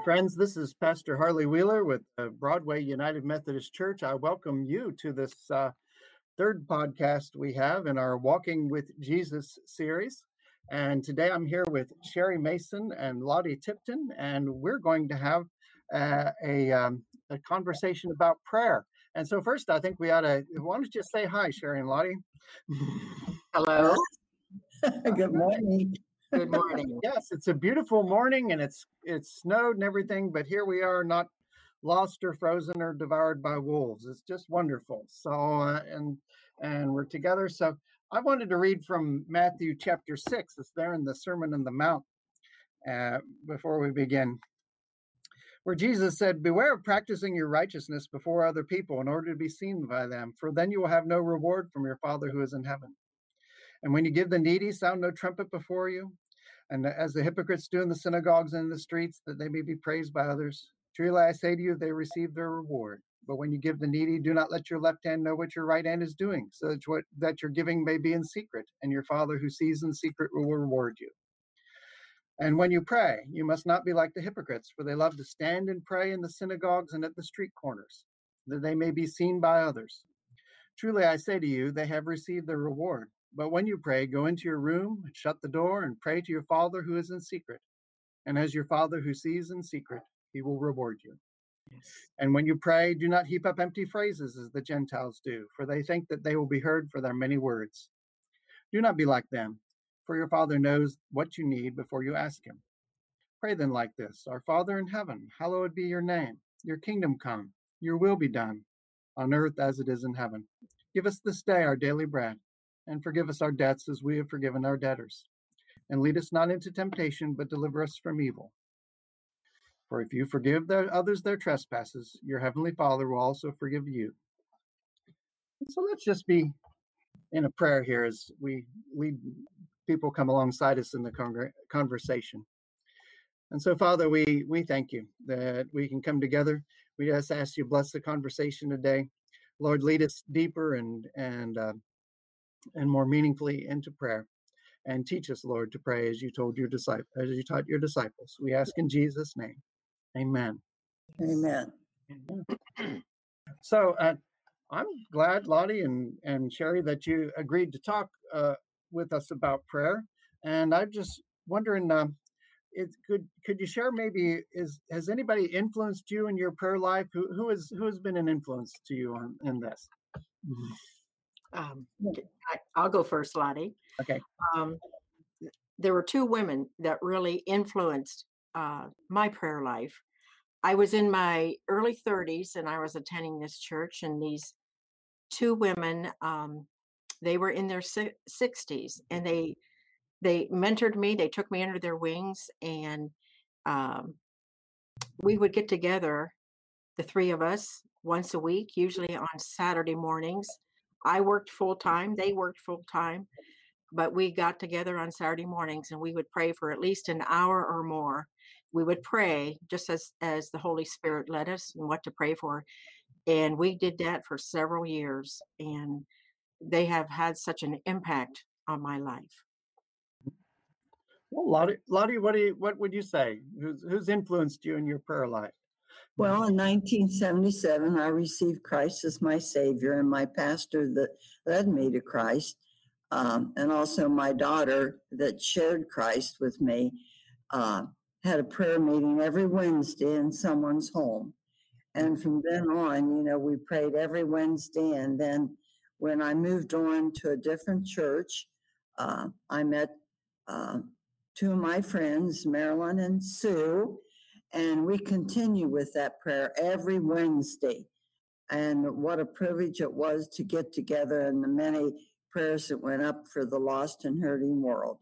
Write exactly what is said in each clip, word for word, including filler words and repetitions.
Friends, this is Pastor Harley Wheeler with uh, Broadway United Methodist Church. I welcome you to this uh, third podcast we have in our Walking with Jesus series. And today I'm here with Sherry Mason and Lottie Tipton, and we're going to have uh, a, um, a conversation about prayer. And so first, I think we ought to, why don't you just say hi, Sherry and Lottie? Hello. Good morning. Good morning. Yes, it's a beautiful morning, and it's it's snowed and everything, but here we are, not lost or frozen or devoured by wolves. It's just wonderful. So, uh, and and we're together. So, I wanted to read from Matthew chapter six. It's there in the Sermon on the Mount. Uh, before we begin, where Jesus said, "Beware of practicing your righteousness before other people in order to be seen by them, for then you will have no reward from your Father who is in heaven. And when you give the needy, sound no trumpet before you, and as the hypocrites do in the synagogues and in the streets, that they may be praised by others. Truly I say to you, they receive their reward. But when you give the needy, do not let your left hand know what your right hand is doing, so that, what, that your giving may be in secret, and your Father who sees in secret will reward you. And when you pray, you must not be like the hypocrites, for they love to stand and pray in the synagogues and at the street corners, that they may be seen by others. Truly I say to you, they have received their reward. But when you pray, go into your room, shut the door, and pray to your Father who is in secret. And as your Father who sees in secret, he will reward you. Yes. And when you pray, do not heap up empty phrases as the Gentiles do, for they think that they will be heard for their many words. Do not be like them, for your Father knows what you need before you ask him. Pray then like this: Our Father in heaven, hallowed be your name. Your kingdom come, your will be done, on earth as it is in heaven. Give us this day our daily bread, and forgive us our debts as we have forgiven our debtors. And lead us not into temptation, but deliver us from evil. For if you forgive their, others their trespasses, your heavenly Father will also forgive you. So let's just be in a prayer here as we lead people come alongside us in the con- conversation. And so, Father, we, we thank you that we can come together. We just ask you to bless the conversation today. Lord, lead us deeper and and uh, and more meaningfully into prayer, and teach us, Lord, to pray as you told your disciples, as you taught your disciples. We ask in Jesus' name, Amen. Amen. So uh, I'm glad, Lottie and and Sherry, that you agreed to talk uh, with us about prayer. And I'm just wondering, um, it could could you share maybe is has anybody influenced you in your prayer life? Who who has who has been an influence to you on in this? Um, I, I'll go first, Lottie. Okay. Um, there were two women that really influenced uh, my prayer life. I was in my early thirties and I was attending this church, and these two women, um, they were in their si- sixties, and they they mentored me. They took me under their wings, and um, we would get together, the three of us, once a week, usually on Saturday mornings. I worked full time, they worked full time, but we got together on Saturday mornings and we would pray for at least an hour or more. We would pray just as, as the Holy Spirit led us and what to pray for. And we did that for several years, and they have had such an impact on my life. Well, Lottie, Lottie, what do you, what would you say? Who's who's influenced you in your prayer life? Well, in nineteen seventy-seven, I received Christ as my Savior, and my pastor that led me to Christ, um, and also my daughter that shared Christ with me, uh, had a prayer meeting every Wednesday in someone's home. And from then on, you know, we prayed every Wednesday. And then when I moved on to a different church, uh, I met uh, two of my friends, Marilyn and Sue, and we continue with that prayer every Wednesday. And what a privilege it was to get together and the many prayers that went up for the lost and hurting world.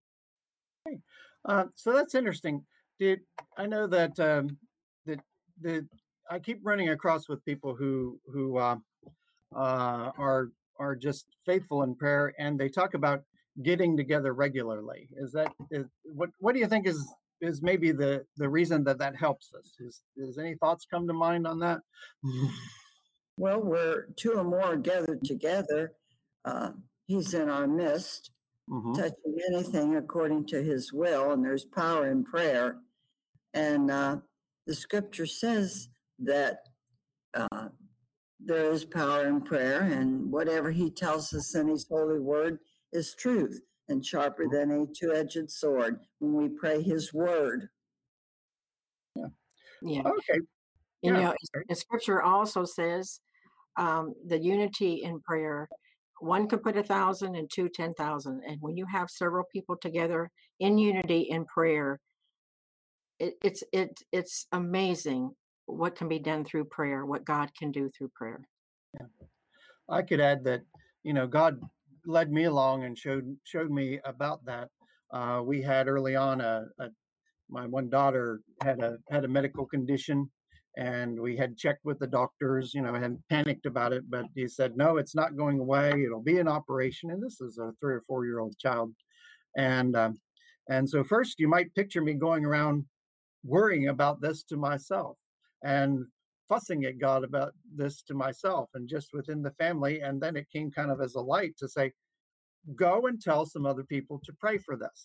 Uh, so that's interesting. Did I know that um, that the I keep running across with people who who uh, uh, are are just faithful in prayer, and they talk about getting together regularly. Is that is, what what do you think is is maybe the the reason that that helps us? Is Does any thoughts come to mind on that? Well, we're two or more gathered together. Uh, he's in our midst, mm-hmm. touching anything according to his will, and there's power in prayer. And uh, the scripture says that uh, there is power in prayer, and whatever he tells us in his holy word is truth and sharper than a two-edged sword when we pray his word. Yeah. Yeah. Okay. You Yeah. know, Okay. the scripture also says um, the unity in prayer. One can put a thousand and two, ten thousand. And when you have several people together in unity in prayer, it, it's it it's amazing what can be done through prayer, what God can do through prayer. Yeah. I could add that, you know, God led me along and showed showed me about that. Uh, we had early on a, a my one daughter had a had a medical condition, and we had checked with the doctors, you know, and panicked about it, but he said no, it's not going away, it'll be an operation. And this is a three or four year old child. And um, and so first you might picture me going around worrying about this to myself and fussing at God about this to myself and just within the family. And then it came kind of as a light to say, go and tell some other people to pray for this.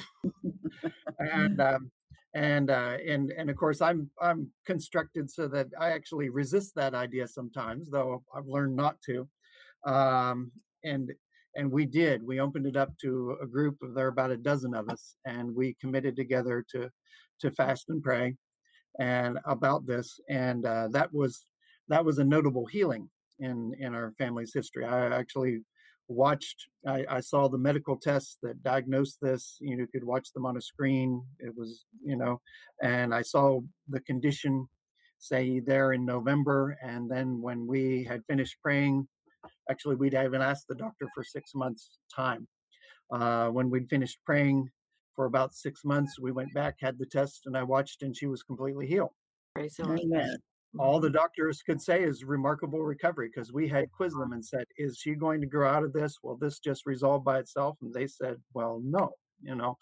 and um, and uh, and and of course I'm I'm constructed so that I actually resist that idea sometimes, though I've learned not to. Um, and and we did. We opened it up to a group of there are about a dozen of us, and we committed together to to fast and pray and about this. And uh, that was that was a notable healing in in our family's history. I actually watched. I, I saw the medical tests that diagnosed this. You know, you could watch them on a screen. It was, you know, and I saw the condition, say, there in November. And then when we had finished praying, actually, we'd even asked the doctor for six months' time. Uh, when we'd finished praying for about six months, we went back, had the test, and I watched, and she was completely healed. Praise the Lord. Amen. All the doctors could say is remarkable recovery, because we had quizzed them and said, is she going to grow out of this? Will this just resolve by itself? And they said, well, no, you know.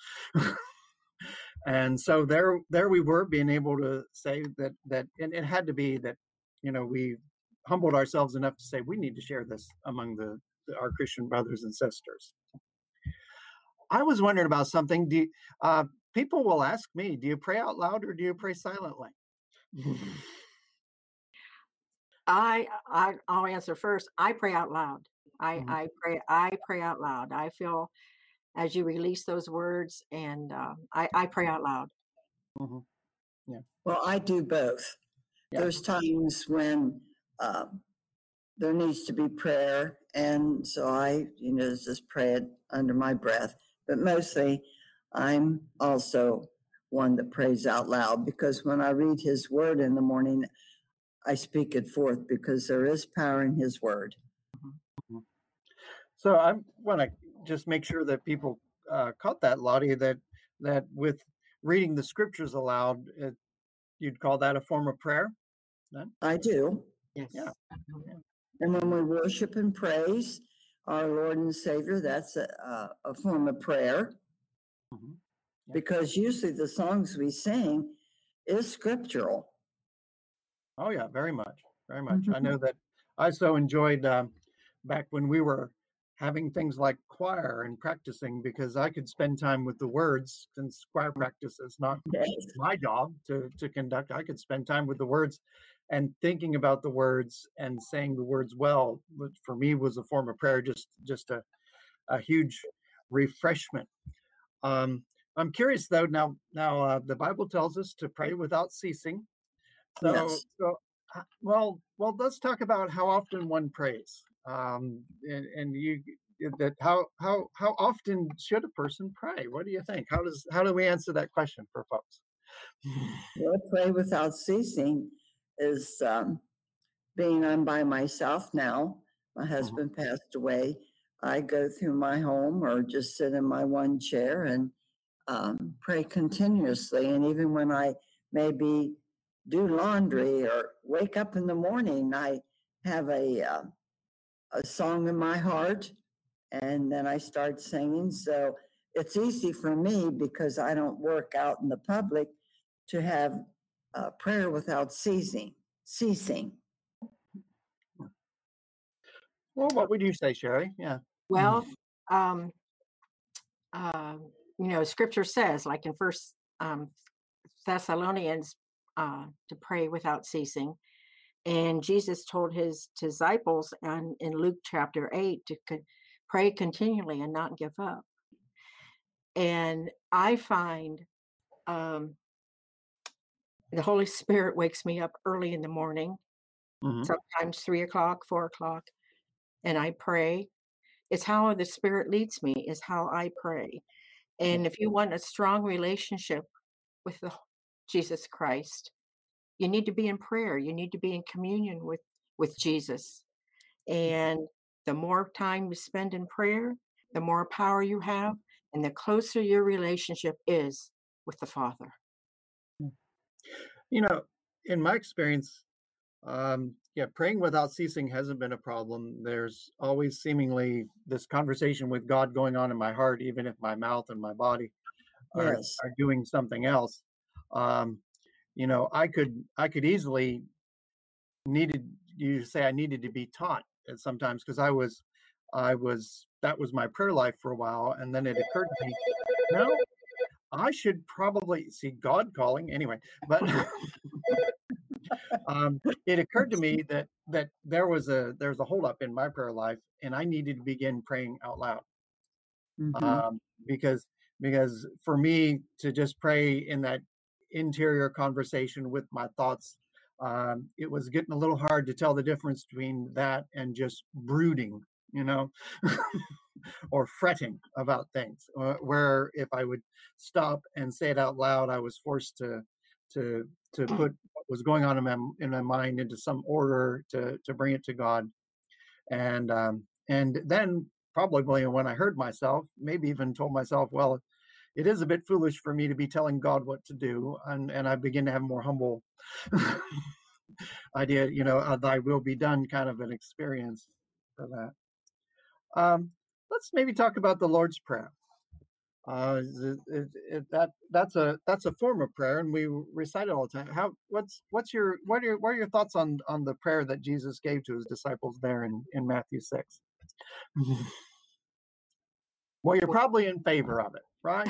And so there there we were, being able to say that that and it had to be that, you know, we humbled ourselves enough to say we need to share this among the, the our Christian brothers and sisters. I was wondering about something. Do you, uh, people will ask me, do you pray out loud or do you pray silently? I I I'll answer first. I pray out loud. I Mhm, I pray I pray out loud. I feel as you release those words, and uh, I I pray out loud. mhm. Yeah, Well, I do both. yeah. There's times when uh, there needs to be prayer, and so I, you know, just pray it under my breath. But mostly, I'm also one that prays out loud, because when I read His Word in the morning, I speak it forth, because there is power in His Word. Mhm. So I want to just make sure that people uh, caught that, Lottie, that that with reading the scriptures aloud, it, you'd call that a form of prayer. Then, I do. Yes. yeah, Mhm. yeah. And when we worship and praise our Lord and Savior, that's a, a, a form of prayer, Mhm. Yeah. because usually the songs we sing is scriptural. Oh yeah, very much, very much. I Mhm. know that I so enjoyed um, back when we were having things like choir and practicing, because I could spend time with the words, since choir practice is not Yes. my job to to conduct. I could spend time with the words and thinking about the words and saying the words well, which for me was a form of prayer, just just a, a huge refreshment. Um, I'm curious though. Now, now uh, the Bible tells us to pray without ceasing. So, Yes. so uh, well, well, let's talk about how often one prays. Um, and, and you that how how how often should a person pray? What do you think? How does how do we answer that question for folks? Well, pray without ceasing is um, being I'm by myself now. My Mhm, husband passed away. I go through my home or just sit in my one chair and um, pray continuously. And even when I maybe do laundry or wake up in the morning, I have a uh, a song in my heart, and then I start singing. So it's easy for me, because I don't work out in the public, to have uh, prayer without ceasing. Ceasing. Well, what would you say, Sherry? Yeah. Well, um, uh, you know, Scripture says, like in First um, Thessalonians, uh, to pray without ceasing. And Jesus told his disciples on, in Luke chapter eight to co- pray continually and not give up. And I find um, the Holy Spirit wakes me up early in the morning, Mhm. sometimes three o'clock, four o'clock, and I pray. It's how the Spirit leads me, is how I pray. And if you want a strong relationship with the Jesus Christ, you need to be in prayer. You need to be in communion with with Jesus. And the more time you spend in prayer, the more power you have, and the closer your relationship is with the Father. You know, in my experience, um, yeah, praying without ceasing hasn't been a problem. There's always seemingly this conversation with God going on in my heart, even if my mouth and my body are Yes. are doing something else. Um, you know, I could I could easily needed you to say I needed to be taught at sometimes because I was I was that was my prayer life for a while, and then it occurred to me, no, I should probably see God calling anyway. But um, it occurred to me that that there was a there's a holdup in my prayer life, and I needed to begin praying out loud. Hmm. Um, because because for me to just pray in that interior conversation with my thoughts, um, it was getting a little hard to tell the difference between that and just brooding, you know, or fretting about things. Uh, where if I would stop and say it out loud, I was forced to to to put what was going on in my in my mind into some order to to bring it to God. And um, and then probably when I heard myself, maybe even told myself, well, it is a bit foolish for me to be telling God what to do, and and I begin to have a more humble idea, you know, uh, "Thy will be done," kind of an experience for that. Um, let's maybe talk about the Lord's Prayer. Uh, is it, it, it, that that's a that's a form of prayer, and we recite it all the time. How what's what's your what are your what are your thoughts on on the prayer that Jesus gave to his disciples there in in Matthew six? Well, you're probably in favor of it, right?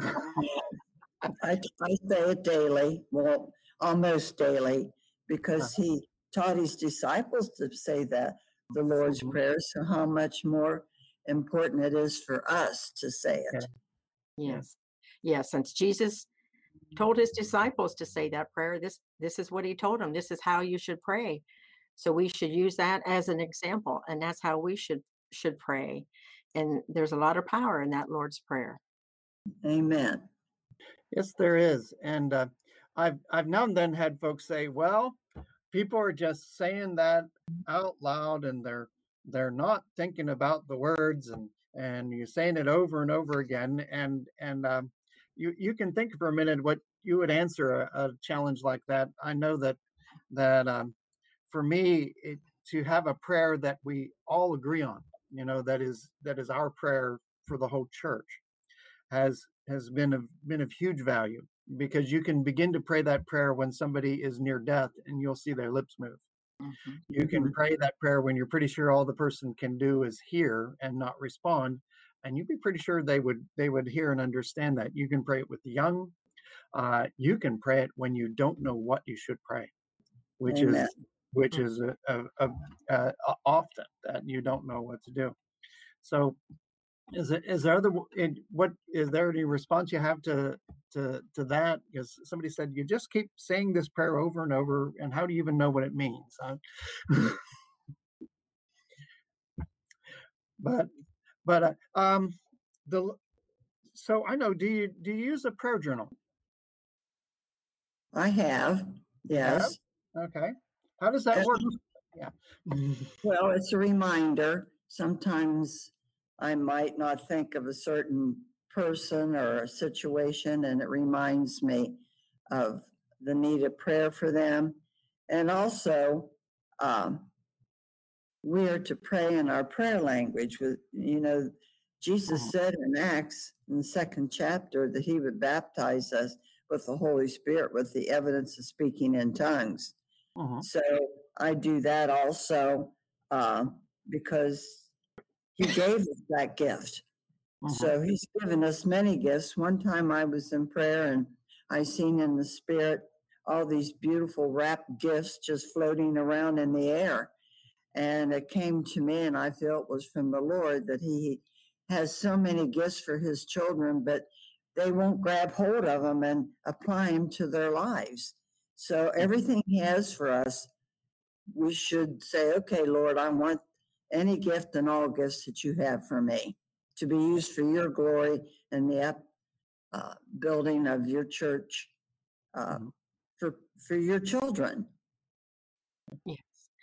I, I say it daily, well, almost daily, because he taught his disciples to say that, the Lord's Mhm. Prayer. So, how much more important it is for us to say Yeah, it. yeah. Yes. Yes. Since Jesus told his disciples to say that prayer, this this is what he told them. This is how you should pray. So we should use that as an example, and that's how we should should pray. And there's a lot of power in that Lord's Prayer. Amen. Yes, there is, and uh, I've I've now and then had folks say, "Well, people are just saying that out loud, and they're they're not thinking about the words, and and you're saying it over and over again." And and um, you you can think for a minute what you would answer a, a challenge like that. I know that that um, for me, it, to have a prayer that we all agree on, you know, that is that is our prayer for the whole church, has has been of been of huge value because you can begin to pray that prayer when somebody is near death and you'll see their lips move. Mhm. You can Mhm. pray that prayer when you're pretty sure all the person can do is hear and not respond, and you'd be pretty sure they would they would hear and understand that. You can pray it with the young. Uh, you can pray it when you don't know what you should pray, which Amen. is which Mm. is a, a, a, a, a often that you don't know what to do. So is it is there other in what is there any response you have to to to that? Because somebody said you just keep saying this prayer over and over, and how do you even know what it means? Uh, but but uh, um the so I know. Do you do you use a prayer journal? I have, You have? yes. Okay. How does that work? Yeah. Well, it's a reminder. Sometimes I might not think of a certain person or a situation, and it reminds me of the need of prayer for them. And also, um, we are to pray in our prayer language. With you know, Jesus Mhm, said in Acts in the second chapter that he would baptize us with the Holy Spirit with the evidence of speaking in tongues. mhm, So I do that also uh, because he gave us that gift. mhm, So he's given us many gifts. One time I was in prayer and I seen in the spirit all these beautiful wrapped gifts just floating around in the air. And it came to me, and I feel it was from the Lord, that He has so many gifts for His children, but they won't grab hold of them and apply them to their lives. So everything He has for us, we should say, okay, Lord, I want any gift and all gifts that you have for me to be used for your glory and the uh, building of your church uh, Mhm. for for your children. Yes.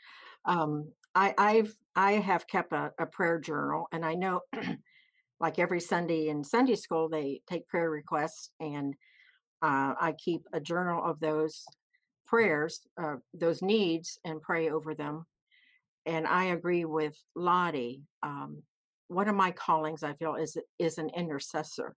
Um, I, I've I have kept a, a prayer journal, and I know, like every Sunday in Sunday school, they take prayer requests, and uh, I keep a journal of those prayers, uh, those needs, and pray over them. And I agree with Lottie. Um, one of my callings, I feel, is is an intercessor,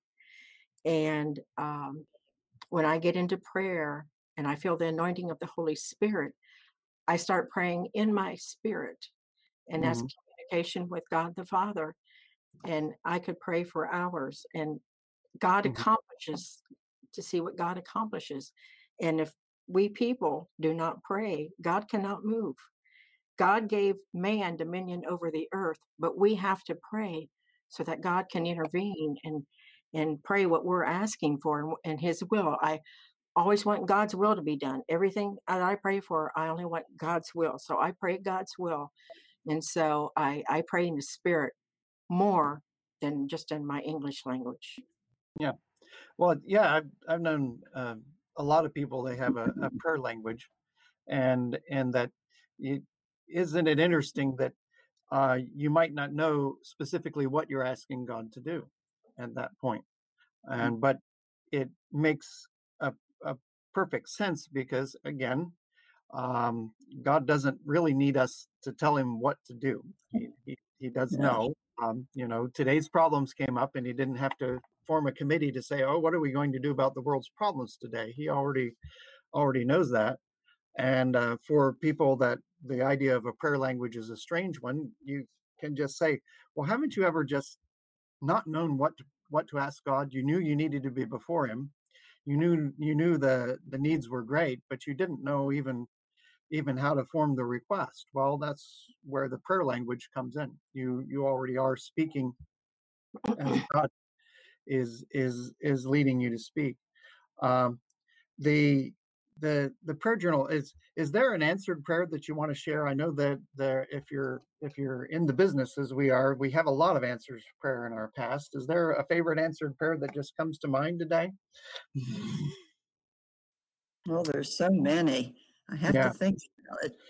and um, when I get into prayer and I feel the anointing of the Holy Spirit, I start praying in my spirit, and that's Mhm. communication with God the Father. And I could pray for hours, and God Mhm. accomplishes to see what God accomplishes. And if we people do not pray, God cannot move. God gave man dominion over the earth, but we have to pray so that God can intervene and and pray what we're asking for and, and His will. I always want God's will to be done. Everything that I pray for, I only want God's will. So I pray God's will, and so I I pray in the Spirit more than just in my English language. Yeah. Well, yeah, I've I've known uh, a lot of people. They have a, a prayer language, and and that it, isn't it interesting that uh, you might not know specifically what you're asking God to do at that point, and but it makes a, a perfect sense because again, um, God doesn't really need us to tell him what to do. He he, he does Yeah. know. Um, you know, today's problems came up, and he didn't have to form a committee to say, "Oh, what are we going to do about the world's problems today?" He already already knows that. And uh, for people that the idea of a prayer language is a strange one, you can just say, "Well, haven't you ever just not known what to, what to ask God? You knew you needed to be before Him. You knew you knew the the needs were great, but you didn't know even even how to form the request." Well, that's where the prayer language comes in. You you already are speaking as God is is is leading you to speak. Um, the the the prayer journal is is there an answered prayer that you want to share? I know that there if you're if you're in the business as we are, we have a lot of answers to prayer in our past. Is there a favorite answered prayer that just comes to mind today? Well, there's so many. I have to Yeah. think about it.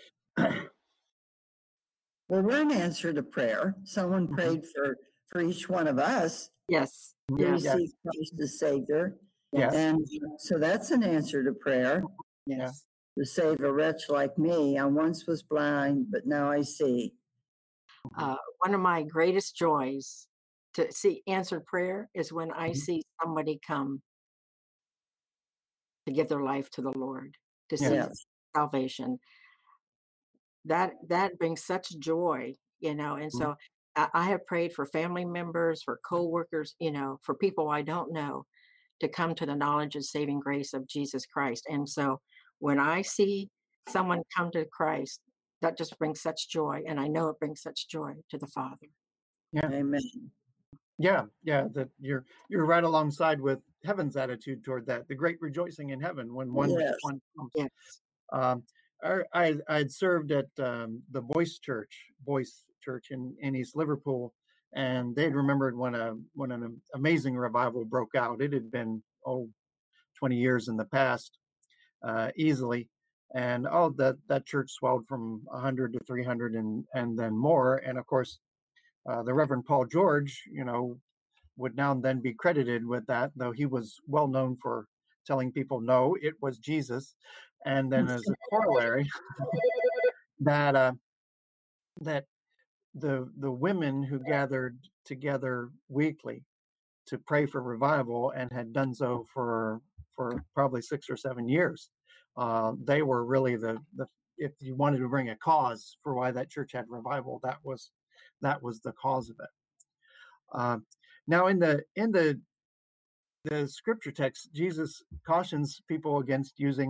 Well, one answer to prayer, someone Mhm. prayed for for each one of us Yes, to yes, Yes. receive Christ as Savior. Yes. yes, And so that's an answer to prayer. Yeah. yes. To save a wretch like me, I once was blind, but now I see. Mhm. Uh, one of my greatest joys to see answered prayer is when I Mhm. see somebody come to give their life to the Lord, to Yeah. see Yes. salvation. That that brings such joy, you know. And Mhm. so I, I have prayed for family members, for coworkers, you know, for people I don't know to come to the knowledge and saving grace of Jesus Christ. And so when I see someone come to Christ, that just brings such joy, and I know it brings such joy to the Father. Yeah. Amen. Yeah. Yeah. That you're you're right alongside with heaven's attitude toward that. The great rejoicing in heaven when one Yes. one comes. Yes. Um, I, I I'd served at um, the Boyce Church, Boyce Church in, in East Liverpool, and they'd remembered when a when an amazing revival broke out. It had been oh twenty years in the past, uh, easily, and oh that that church swelled from one hundred to three hundred and and then more. And of course, uh, the Reverend Paul George, you know, would now and then be credited with that, though he was well known for telling people no, it was Jesus. And then as a corollary, that uh, that the the women who gathered together weekly to pray for revival and had done so for for probably six or seven years, uh, they were really the the if you wanted to bring a cause for why that church had revival, that was that was the cause of it. Uh, now in the in the the scripture text, Jesus cautions people against using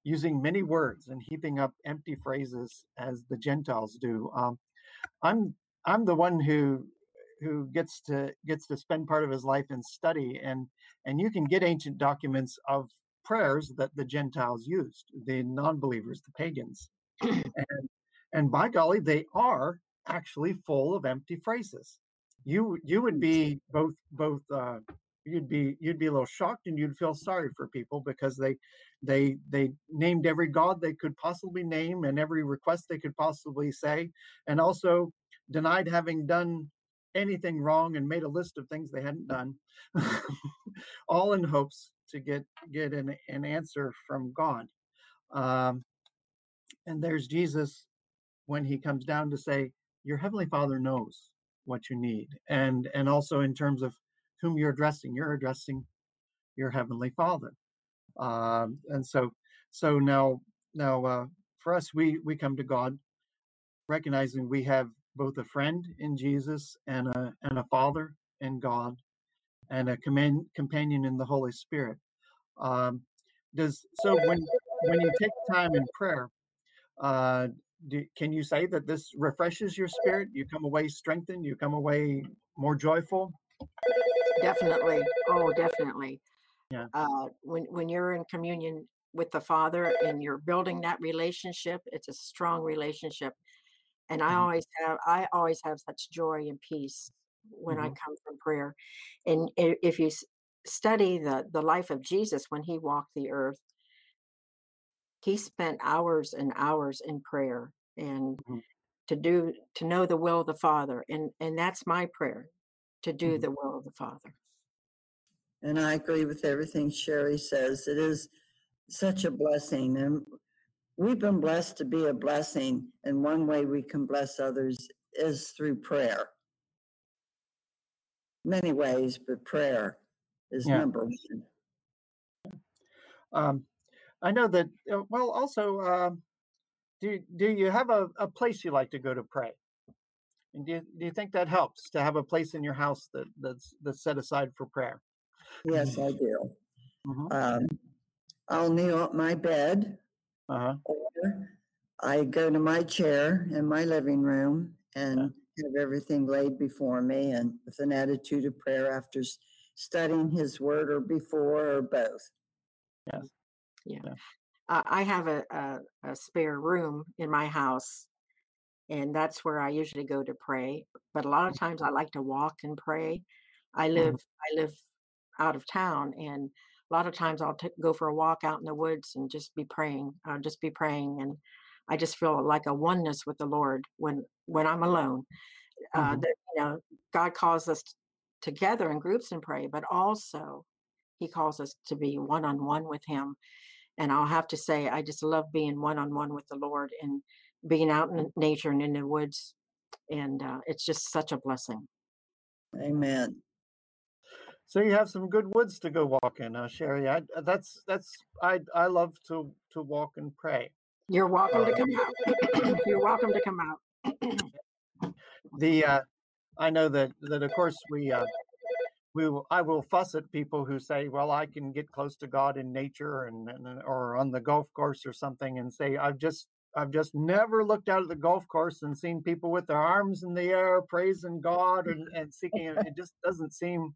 using many words and heaping up empty phrases as the Gentiles do. Um, I'm I'm the one who who gets to gets to spend part of his life in study, and and you can get ancient documents of prayers that the Gentiles used, the non-believers, the pagans, and and by golly, they are actually full of empty phrases. You you would be both both uh, you'd be you'd be a little shocked and you'd feel sorry for people because they they they named every god they could possibly name and every request they could possibly say, and also denied having done anything wrong and made a list of things they hadn't done, all in hopes to get get an, an answer from God. Um, and there's Jesus when he comes down to say, your heavenly Father knows what you need. And and also in terms of whom you're addressing, you're addressing your heavenly Father. Um, and so so now now uh, for us, we we come to God recognizing we have both a friend in Jesus and a and a Father in God and a command, companion in the Holy Spirit. Um, does so when when you take time in prayer, uh, do, can you say that this refreshes your spirit? You come away strengthened. You come away more joyful. Definitely. Oh, definitely. Yeah. Uh, when when you're in communion with the Father and you're building that relationship, it's a strong relationship. And I Hmm. always have I always have such joy and peace when I Hmm. come from prayer. And i- if you s- study the the life of Jesus when he walked the earth, he spent hours and hours in prayer and Hmm. to do to know the will of the Father. And and that's my prayer, to do Hmm. the will of the Father. And I agree with everything Sherry says. It is such a blessing. And we've been blessed to be a blessing. And one way we can bless others is through prayer. Many ways, but prayer is Yeah. number one. Um, I know that. Uh, well, also, um, do do you have a, a place you like to go to pray? And do you, do you think that helps to have a place in your house that that's that's set aside for prayer? Yes, I do. Hmm. Um, I'll kneel at my bed, Uh-huh. or I go to my chair in my living room Yeah. and have everything laid before me and with an attitude of prayer after s- studying his word or before or both. Yes. Yeah. Yeah. Uh, I have a, a a spare room in my house, and that's where I usually go to pray. But a lot of times I like to walk and pray. I Hmm. live I live out of town, and a lot of times I'll t- go for a walk out in the woods and just be praying. I'll just be praying, and I just feel like a oneness with the Lord when when I'm alone. Uh, Hmm. that you know, God calls us t- together in groups and pray, but also He calls us to be one on one with Him. And I'll have to say, I just love being one on one with the Lord and being out in nature and in the woods. And uh, it's just such a blessing. Amen. So you have some good woods to go walk in, uh, Sherry. I, that's that's I I love to to walk and pray. You're welcome to Uh, come out. You're welcome to come out. the uh, I know that that of course we uh, we will, I will fuss at people who say, well, I can get close to God in nature and, and or on the golf course or something, and say I've just I've just never looked out at the golf course and seen people with their arms in the air praising God and, and seeking it. It just doesn't seem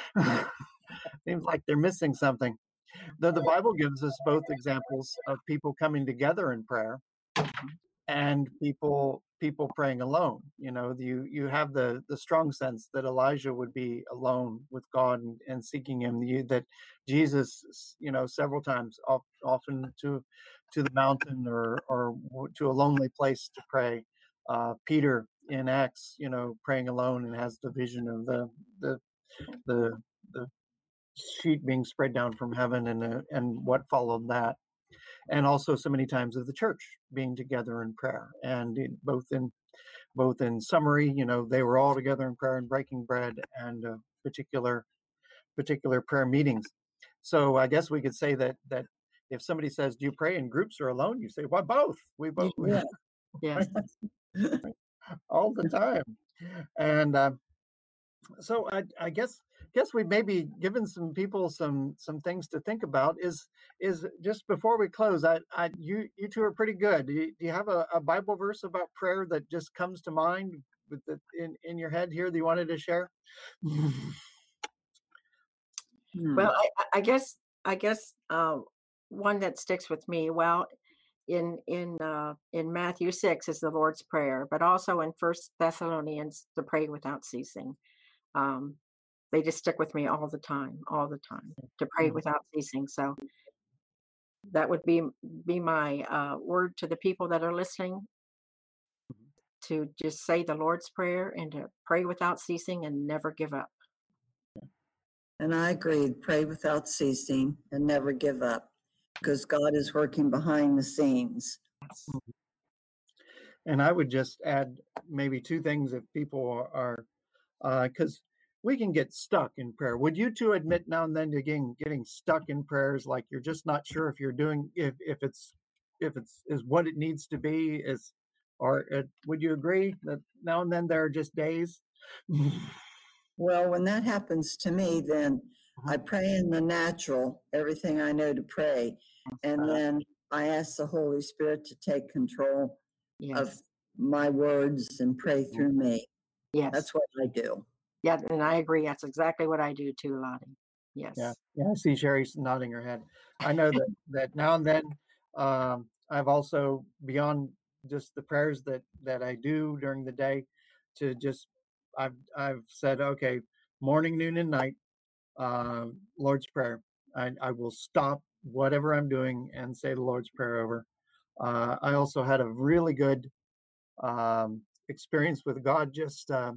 seems like they're missing something. The, the Bible gives us both examples of people coming together in prayer and people people praying alone. You know, you you have the the strong sense that Elijah would be alone with God and, and seeking him. You, that Jesus, you know, several times, of, often to to the mountain or or to a lonely place to pray. Uh, Peter in Acts, you know, praying alone and has the vision of the the the the sheet being spread down from heaven and uh, and what followed that, and also so many times of the church being together in prayer, and in, both in both in summary, you know, they were all together in prayer and breaking bread, and uh, particular particular prayer meetings. So I guess we could say that that if somebody says, "Do you pray in groups or alone?" You say, "Well, both. We both Yeah. Yes. all the time." And uh, so I, I guess guess we maybe given some people some some things to think about. Is is just before we close, I, I you you two are pretty good. Do you, do you have a, a Bible verse about prayer that just comes to mind with the, in in your head here that you wanted to share? Hmm. Well, I, I I guess I guess uh, one that sticks with me. Well, in in uh, in Matthew six is the Lord's Prayer, but also in First Thessalonians to pray without ceasing. Um, they just stick with me all the time, all the time to pray Mhm. without ceasing. So that would be be my uh, word to the people that are listening, to just say the Lord's Prayer and to pray without ceasing and never give up. And I agree, pray without ceasing and never give up because God is working behind the scenes. Yes. And I would just add maybe two things if people are, because we can get stuck in prayer. Would you two admit now and then to getting getting stuck in prayers, like you're just not sure if you're doing if if it's if it's is what it needs to be is, or uh, would you agree that now and then there are just days? Well, when that happens to me, then I Mhm. pray in the natural, everything I know to pray. And Uh, then I ask the Holy Spirit to take control of yes. my words and pray Mhm. through me. Yes. That's what I do. Yeah, and I agree. That's exactly what I do too, Lottie. Yeah, Yes. yeah. I see Sherry's nodding her head. I know that that now and then, um, I've also beyond just the prayers that that I do during the day, to just I've I've said, okay, morning, noon, and night, uh, Lord's Prayer. I I will stop whatever I'm doing and say the Lord's Prayer over. Uh, I also had a really good um, experience with God, just uh,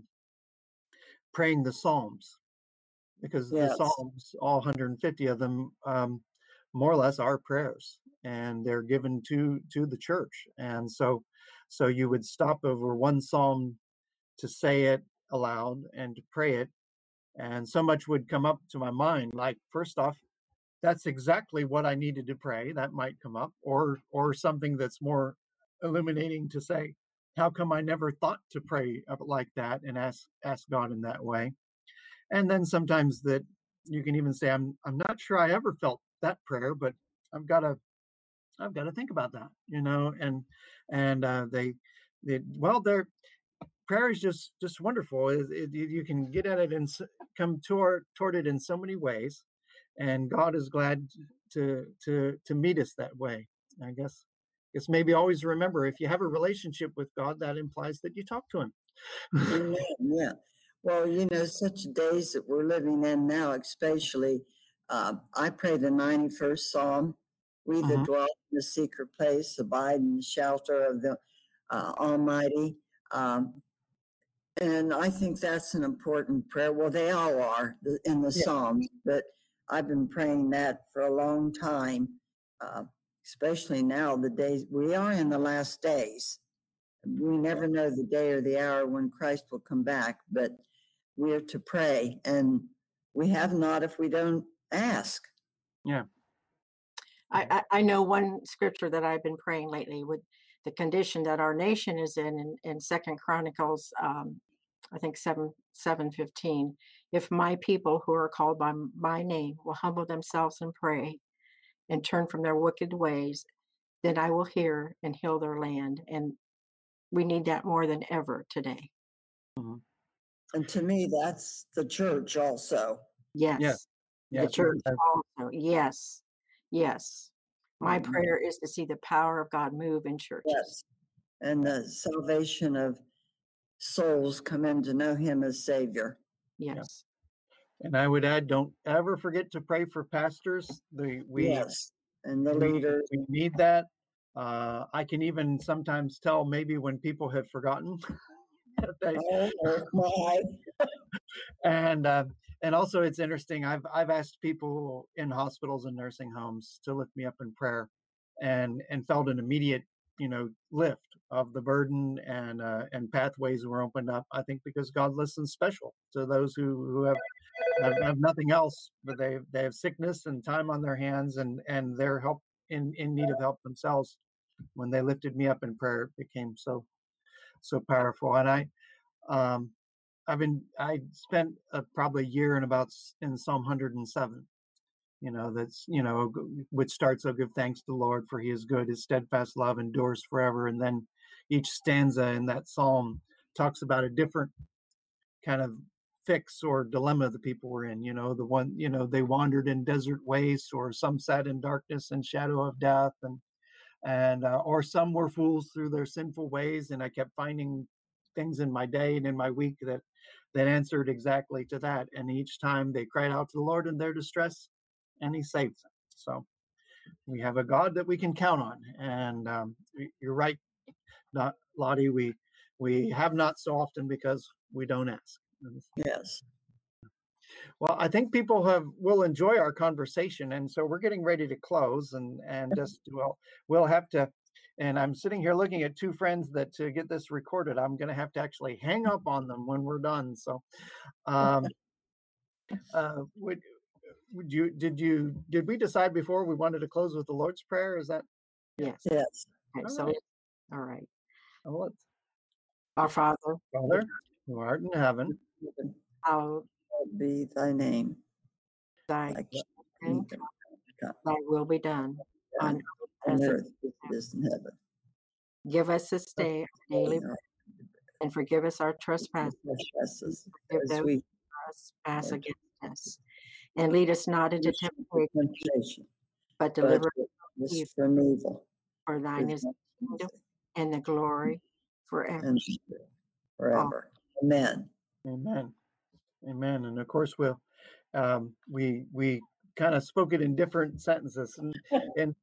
praying the Psalms, because the Yes. Psalms, all one hundred fifty of them, um, more or less are prayers, and they're given to to the church. And so, so you would stop over one psalm to say it aloud and to pray it, and so much would come up to my mind. Like, first off, that's exactly what I needed to pray. That might come up, or or something that's more illuminating to say, how come I never thought to pray like that and ask ask God in that way? And then sometimes that you can even say, i'm i'm not sure I ever felt that prayer, but i've got to i've got to think about that, you know. And and uh they they well they're prayer is just just wonderful. It, it, you can get at it and come toward toward it in so many ways, and God is glad to to to meet us that way. I guess it's maybe always remember, if you have a relationship with God, that implies that you talk to him. Amen. Yeah. Well, you know, such days that we're living in now, especially, uh, I pray the ninety-first Psalm. We that Mhm. dwell in the secret place abide in the shelter of the uh, Almighty. Um, and I think that's an important prayer. Well, they all are the- in the Yeah. Psalms, but I've been praying that for a long time, uh, especially now, the days we are in the last days. We never know the day or the hour when Christ will come back, but we are to pray, and we have not if we don't ask. Yeah. I, I, I know one scripture that I've been praying lately with the condition that our nation is in in, in Second Chronicles, um, I think seven seven fifteen. If my people who are called by m- my name will humble themselves and pray and turn from their wicked ways, then I will hear and heal their land. And we need that more than ever today. Mhm. And to me, that's the church also. Yeah. Yes, the Yes. church Uh, also. Yes, yes. My Mhm. prayer is to see the power of God move in churches. Yes. And the salvation of souls come in to know him as Savior. yeah. Yes. And I would add, don't ever forget to pray for pastors. The we Yes. And the we leaders. we need that. Uh, I can even sometimes tell maybe when people have forgotten. that they, Oh, my. and uh, and also it's interesting. I've I've asked people in hospitals and nursing homes to lift me up in prayer, and and felt an immediate, you know, lift of the burden, and uh, and pathways were opened up. I think because God listens special to those who who have have, have nothing else, but they they have sickness and time on their hands, and and their help in in need of help themselves. When they lifted me up in prayer, it became so so powerful. And I um I've been I spent uh, probably a year in about s- in Psalm one hundred seven. You know, that's you know g- which starts, "Oh, give thanks to the Lord, for He is good; His steadfast love endures forever." And then each stanza in that psalm talks about a different kind of fix or dilemma the people were in. You know, the one you know they wandered in desert wastes, or some sat in darkness and shadow of death, and and uh, or some were fools through their sinful ways. And I kept finding things in my day and in my week that that answered exactly to that. And each time they cried out to the Lord in their distress, and He saved them. So we have a God that we can count on. And um, you're right, not Lottie. We we have not so often because we don't ask. Yes. Well, I think people have will enjoy our conversation, and so we're getting ready to close, and and just well, we'll have to. And I'm sitting here looking at two friends that to get this recorded, I'm going to have to actually hang up on them when we're done. So, um, uh, would would you did you did we decide before we wanted to close with the Lord's Prayer? Is that Yes. Yes. Okay, all so, right? all right. Well, let's, Our Father, Father, who art in heaven, hallowed Be thy name. thy Thy kingdom, kingdom come thy will be done on on earth as it earth as it is in heaven. Give us this day our daily bread, and forgive us our trespasses, Trespasses, forgive as those we who trespass against us. And lead us not into temptation, temptation, but but deliver us us from evil. for thine is the kingdom and the glory forever. And forever. Amen. Amen, Amen. And of course, we'll um, we we kind of spoke it in different sentences, and and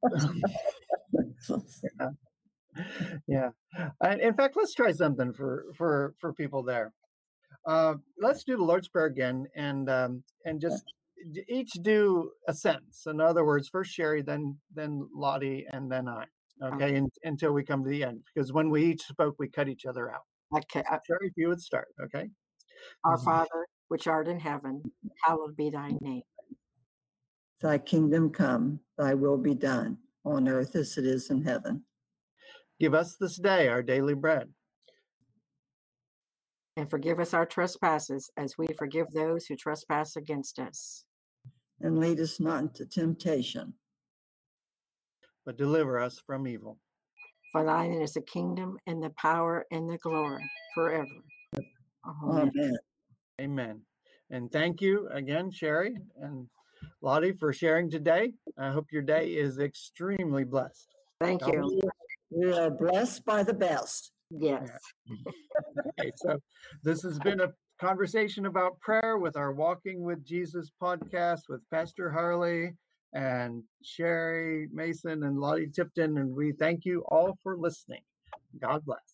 yeah, yeah. And in fact, let's try something for for for people there. Uh, let's do the Lord's Prayer again, and um, and just d- each do a sentence. In other words, first Sherry, then then Lottie, and then I. Okay, and, until we come to the end, because when we each spoke, we cut each other out. Okay. So, Sherry, if you would start, okay? Our Father, which art in heaven, hallowed be thy name. Thy kingdom come, thy will be done, on earth as it is in heaven. Give us this day our daily bread. And forgive us our trespasses, as we forgive those who trespass against us. And lead us not into temptation, But deliver us from evil. For thine is the kingdom and the power and the glory forever. Amen. Amen. Amen. And thank you again, Sherry and Lottie, for sharing today. I hope your day is extremely blessed. Thank God you. We are blessed by the best. Yes. Okay, so this has been a conversation about prayer with our Walking with Jesus podcast with Pastor Harley and Sherry Mason and Lottie Tipton. And we thank you all for listening. God bless.